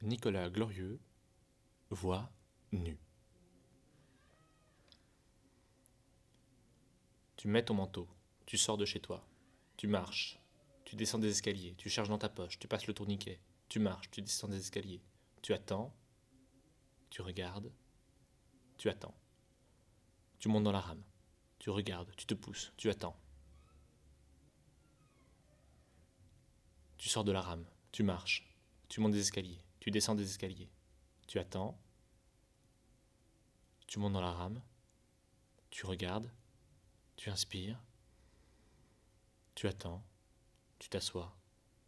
Nicolas Glorieux, voix nue. Tu mets ton manteau, tu sors de chez toi, tu marches, tu descends des escaliers, tu cherches dans ta poche, tu passes le tourniquet, tu marches, tu descends des escaliers, tu attends, tu regardes, tu attends. Tu montes dans la rame, tu regardes, tu te pousses, tu attends. Tu sors de la rame, tu marches, tu montes des escaliers, tu descends des escaliers, tu attends, tu montes dans la rame, tu regardes, tu inspires, tu attends, tu t'assois,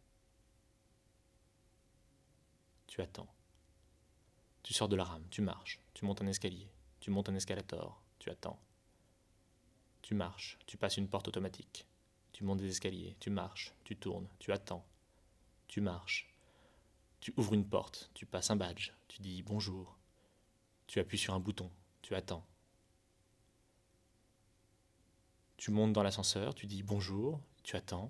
tu attends. Tu sors de la rame, tu marches, tu montes un escalier, tu montes un escalator, tu attends. Tu marches, tu passes une porte automatique, tu montes des escaliers, tu marches, tu tournes, tu attends. Tu marches, tu ouvres une porte, tu passes un badge, tu dis bonjour, tu appuies sur un bouton, tu attends. Tu montes dans l'ascenseur, tu dis bonjour, tu attends.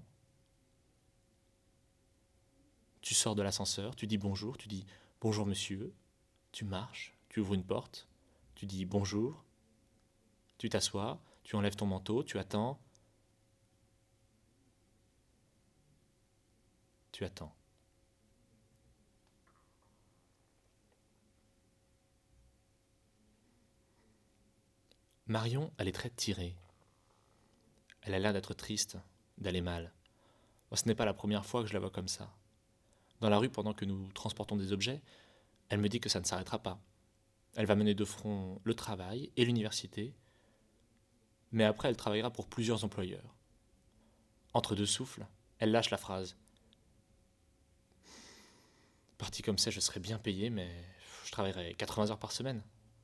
Tu sors de l'ascenseur, tu dis bonjour monsieur, tu marches, tu ouvres une porte, tu dis bonjour, tu t'assois, tu enlèves ton manteau, tu attends. Tu attends. Marion a les traits tirés. Elle a l'air d'être triste, d'aller mal. Ce n'est pas la première fois que je la vois comme ça. Dans la rue, pendant que nous transportons des objets, elle me dit que ça ne s'arrêtera pas. Elle va mener de front le travail et l'université, mais après elle travaillera pour plusieurs employeurs. Entre deux souffles, elle lâche la phrase. Parti comme ça, je serais bien payé, mais je travaillerais 80 heures par semaine.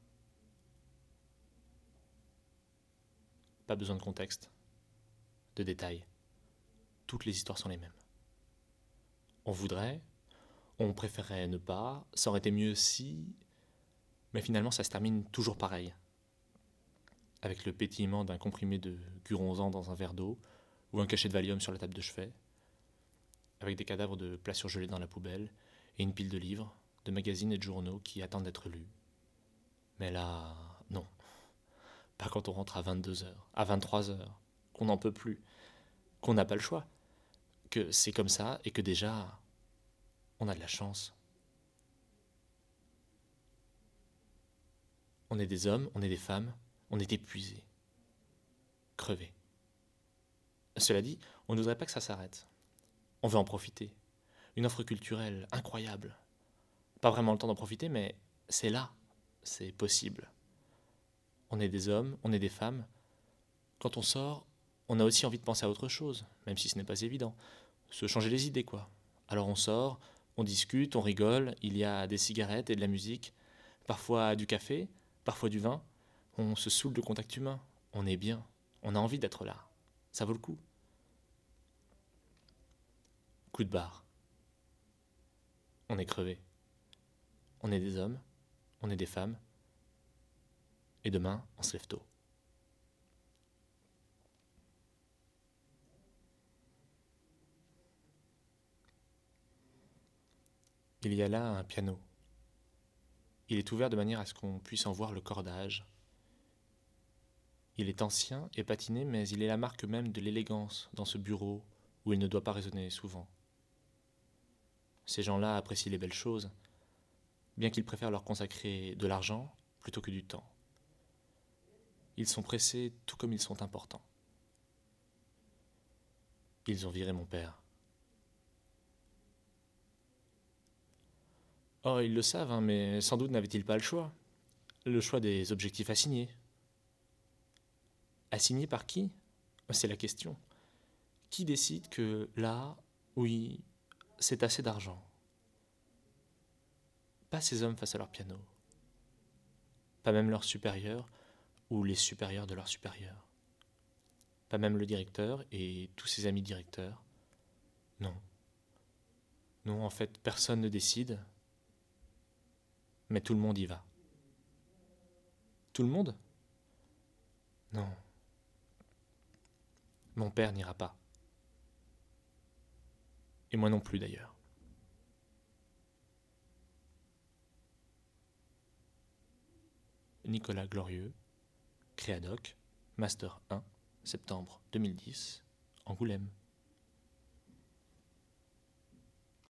Pas besoin de contexte, de détails. Toutes les histoires sont les mêmes. On voudrait, on préférerait ne pas, ça aurait été mieux si... Mais finalement, ça se termine toujours pareil. Avec le pétillement d'un comprimé de guronzan dans un verre d'eau, ou un cachet de Valium sur la table de chevet, avec des cadavres de plats surgelés dans la poubelle, et une pile de livres, de magazines et de journaux qui attendent d'être lus. Mais là, non. Pas quand on rentre à 22 heures, à 23 heures, qu'on n'en peut plus, qu'on n'a pas le choix, que c'est comme ça et que déjà, on a de la chance. On est des hommes, on est des femmes, on est épuisés, crevés. Cela dit, on ne voudrait pas que ça s'arrête. On veut en profiter. Une offre culturelle incroyable. Pas vraiment le temps d'en profiter, mais c'est là, c'est possible. On est des hommes, on est des femmes. Quand on sort, on a aussi envie de penser à autre chose, même si ce n'est pas évident. Se changer les idées, quoi. Alors on sort, on discute, on rigole, il y a des cigarettes et de la musique, parfois du café, parfois du vin. On se saoule de contact humain, on est bien, on a envie d'être là. Ça vaut le coup. Coup de barre. On est crevé. On est des hommes, on est des femmes, et demain, on se lève tôt. Il y a là un piano. Il est ouvert de manière à ce qu'on puisse en voir le cordage. Il est ancien et patiné, mais il est la marque même de l'élégance dans ce bureau où il ne doit pas résonner souvent. Ces gens-là apprécient les belles choses, bien qu'ils préfèrent leur consacrer de l'argent plutôt que du temps. Ils sont pressés tout comme ils sont importants. Ils ont viré mon père. Oh, ils le savent, hein, mais sans doute n'avaient-ils pas le choix. Le choix des objectifs assignés. Assignés par qui? C'est la question. Qui décide que là, oui, c'est assez d'argent? Pas ces hommes face à leur piano. Pas même leurs supérieurs ou les supérieurs de leurs supérieurs. Pas même le directeur et tous ses amis directeurs. Non. Non, en fait, personne ne décide, mais tout le monde y va. Tout le monde? Non. Mon père n'ira pas. Et moi non plus d'ailleurs. Nicolas Glorieux, Créadoc, Master 1, septembre 2010, Angoulême.